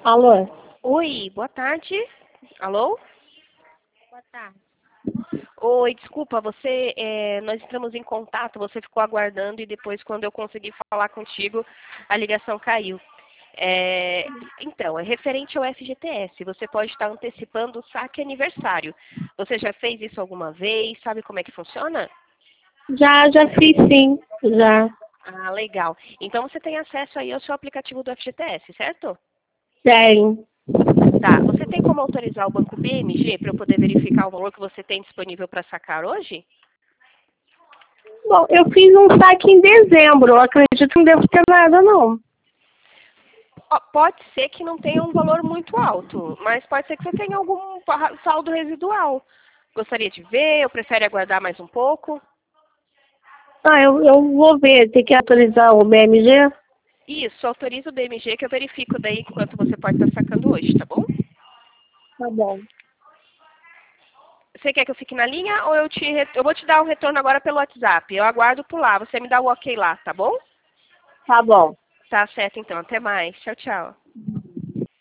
Alô? Oi, boa tarde. Alô? Boa tarde. Oi, desculpa, nós entramos em contato, você ficou aguardando e depois, quando eu consegui falar contigo, a ligação caiu. É, então, é referente ao FGTS, você pode estar antecipando o saque aniversário. Você já fez isso alguma vez? Sabe como é que funciona? Já fiz sim, já. Ah, legal. Então você tem acesso aí ao seu aplicativo do FGTS, certo? Tenho. Tá. Você tem como autorizar o Banco BMG para eu poder verificar o valor que você tem disponível para sacar hoje? Bom, eu fiz um saque em dezembro, eu acredito que não devo ter nada, não. Ó, pode ser que não tenha um valor muito alto, mas pode ser que você tenha algum saldo residual. Gostaria de ver ou prefere aguardar mais um pouco? Ah, eu vou ver, tem que autorizar o BMG? Isso, autoriza o BMG que eu verifico daí quanto você pode estar sacando hoje, tá bom? Tá bom. Você quer que eu fique na linha ou eu vou te dar o retorno agora pelo WhatsApp? Eu aguardo por lá, você me dá o ok lá, tá bom? Tá bom. Tá certo então, até mais. Tchau, tchau.